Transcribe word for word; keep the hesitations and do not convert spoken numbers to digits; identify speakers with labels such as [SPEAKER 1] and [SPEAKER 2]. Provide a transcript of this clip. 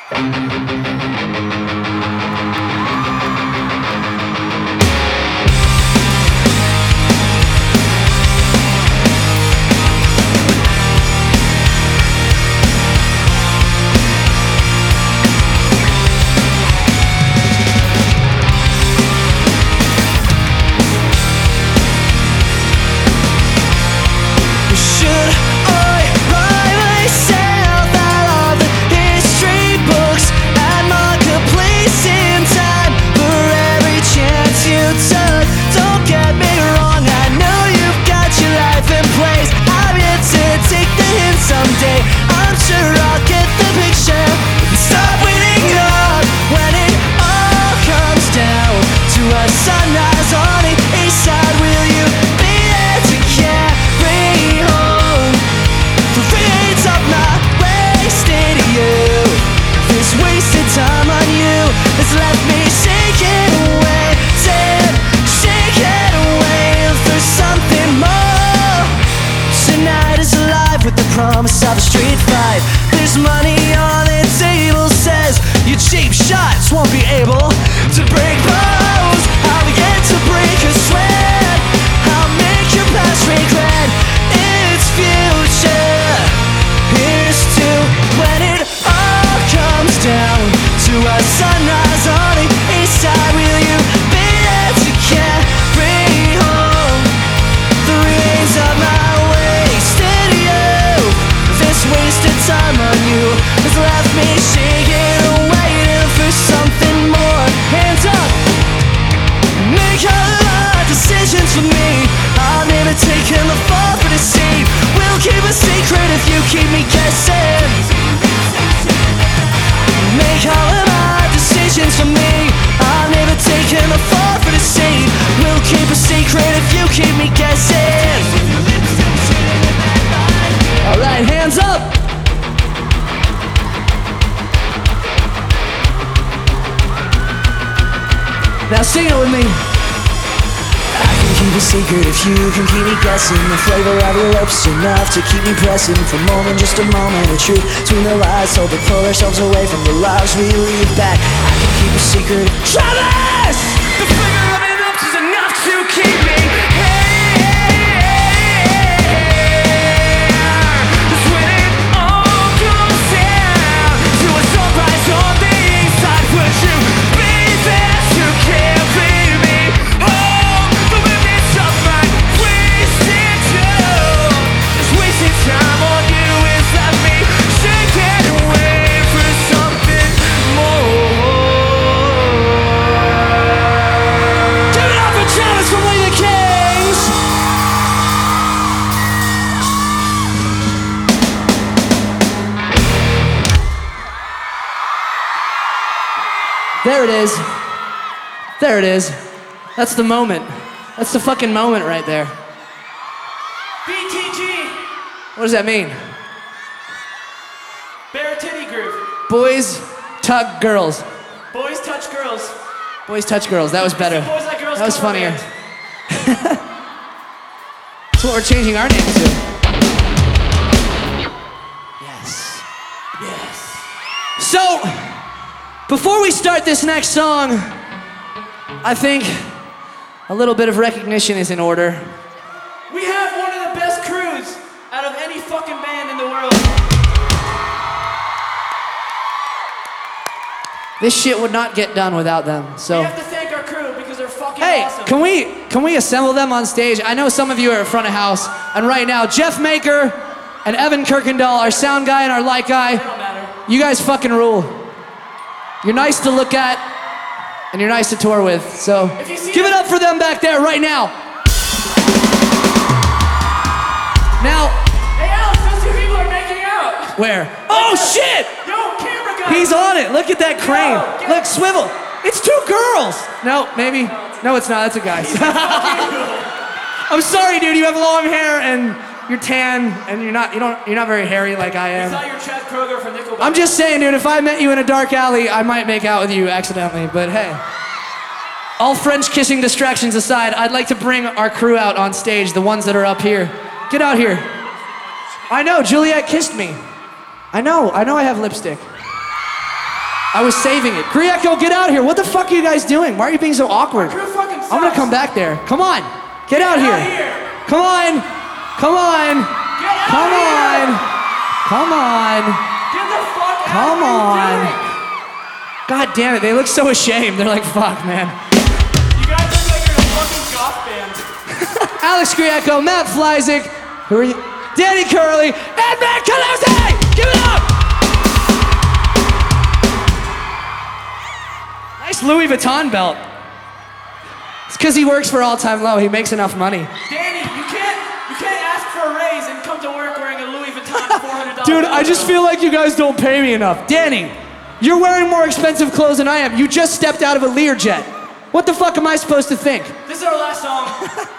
[SPEAKER 1] Promise of a street fight. There's money on the table, says your cheap shots won't be able to break bones. I'll begin to break a sweat. I'll make your past regret its future. Here's to when it all comes down to a sunrise on the east side. Will you be there to carry home the remains of my wasted youth? This wasted time on you has left me shaking and waiting for something more. Hands up, make all the decisions for me. I've never taken the fall for deceit. We'll keep a secret if you keep me guessing. Make all of my decisions for me. I've never taken the fall for deceit. We'll keep a secret if you keep me guessing. Alright, hands up! Now sing it with me. I can keep a secret if you can keep me guessing. The flavor of your lips enough to keep me pressing. For a moment, just a moment, the truth between the lies. So we pull ourselves away from the lives we leave back. I can keep a secret. Travis! The flavor of your lips is enough to keep me. There it is. There it is. That's the moment. That's the fucking moment right there.
[SPEAKER 2] B T G.
[SPEAKER 1] What does that mean?
[SPEAKER 2] Bare Titty Group.
[SPEAKER 1] Boys tug girls.
[SPEAKER 2] Boys touch girls.
[SPEAKER 1] Boys touch girls. That was better.
[SPEAKER 2] Boys like girls.
[SPEAKER 1] That was
[SPEAKER 2] cover
[SPEAKER 1] funnier.
[SPEAKER 2] band.
[SPEAKER 1] That's what we're changing our name to. Yes. Yes. So, before we start this next song, I think a little bit of recognition is in order.
[SPEAKER 2] We have one of the best crews out of any fucking band in the world.
[SPEAKER 1] This shit would not get done without them, so.
[SPEAKER 2] We have to thank our crew because they're fucking
[SPEAKER 1] Hey,
[SPEAKER 2] awesome.
[SPEAKER 1] can we can we assemble them on stage? I know some of you are at front of house, and right now, Jeff Maker and Evan Kirkendall, our sound guy and our light guy,
[SPEAKER 2] They don't matter.
[SPEAKER 1] you guys fucking rule. You're nice to look at, and you're nice to tour with, so
[SPEAKER 2] If you see
[SPEAKER 1] give it
[SPEAKER 2] them-
[SPEAKER 1] up for them back there right now. Now,
[SPEAKER 2] Hey Alex, those two people are making out.
[SPEAKER 1] where? Oh shit!
[SPEAKER 2] Yo, camera guy.
[SPEAKER 1] He's on it. Look at that crane.
[SPEAKER 2] Yo, get-
[SPEAKER 1] Look, swivel. It's two girls. No, maybe. No, it's not. That's a guy. I'm sorry, dude. You have long hair and you're tan and you're not. You don't. You're not very hairy like I
[SPEAKER 2] I
[SPEAKER 1] am.
[SPEAKER 2] thought you were Chad Kroger from Nickelback.
[SPEAKER 1] I'm just saying, dude. If I met you in a dark alley, I might make out with you accidentally. But hey, all French kissing distractions aside, I'd like to bring our crew out on stage. The ones that are up here. Get out here. I know Juliet kissed me. I know. I know. I have lipstick. I was saving it. Grieko, get out here. What the fuck are you guys doing? Why are you being so awkward?
[SPEAKER 2] Crew fucking sucks.
[SPEAKER 1] I'm gonna come back there. Come on. Get,
[SPEAKER 2] Get
[SPEAKER 1] out,
[SPEAKER 2] out
[SPEAKER 1] here.
[SPEAKER 2] here.
[SPEAKER 1] Come on. Come on.
[SPEAKER 2] Get out
[SPEAKER 1] Come
[SPEAKER 2] here.
[SPEAKER 1] on. Come on.
[SPEAKER 2] Get the fuck out.
[SPEAKER 1] Come
[SPEAKER 2] What are
[SPEAKER 1] on.
[SPEAKER 2] you doing?
[SPEAKER 1] God damn it. They look so ashamed. They're like, fuck, man.
[SPEAKER 2] You guys look like you're in a fucking goth band.
[SPEAKER 1] Alex Grieko, Matt Fleizik, who are you? Danny Curley, and Matt Calusi! Give it up! Nice Louis Vuitton belt. It's because he works for All Time Low. He makes enough money.
[SPEAKER 2] Danny, you can't you can't ask for a raise and come to work wearing a Louis Vuitton four hundred dollars.
[SPEAKER 1] Dude, I just feel like you guys don't pay me enough. Danny, you're wearing more expensive clothes than I am. You just stepped out of a Learjet. What the fuck am I supposed to think?
[SPEAKER 2] This is our last song.